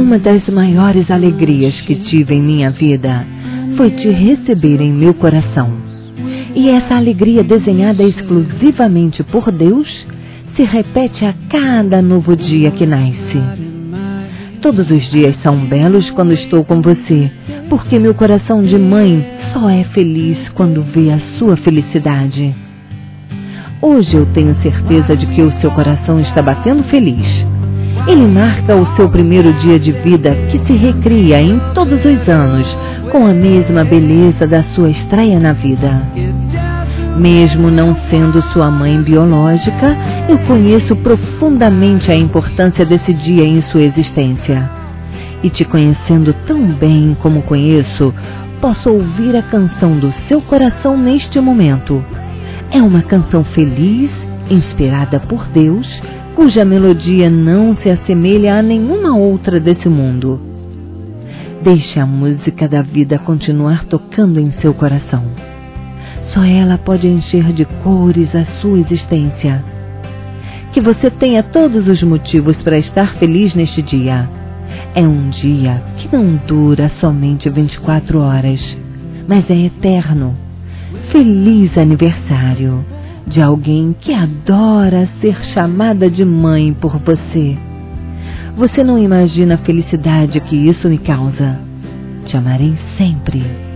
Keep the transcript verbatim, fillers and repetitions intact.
Uma das maiores alegrias que tive em minha vida foi te receber em meu coração. E essa alegria desenhada exclusivamente por Deus se repete a cada novo dia que nasce. Todos os dias são belos quando estou com você, porque meu coração de mãe só é feliz quando vê a sua felicidade. Hoje eu tenho certeza de que o seu coração está batendo feliz. Ele marca o seu primeiro dia de vida que se recria em todos os anos com a mesma beleza da sua estreia na vida. Mesmo não sendo sua mãe biológica, eu conheço profundamente a importância desse dia em sua existência. E te conhecendo tão bem como conheço, posso ouvir a canção do seu coração neste momento. É uma canção feliz, inspirada por Deus, cuja melodia não se assemelha a nenhuma outra desse mundo. Deixe a música da vida continuar tocando em seu coração. Só ela pode encher de cores a sua existência. Que você tenha todos os motivos para estar feliz neste dia. É um dia que não dura somente vinte e quatro horas, mas é eterno. Feliz aniversário de alguém que adora ser chamada de mãe por você. Você não imagina a felicidade que isso me causa. Te amarei sempre.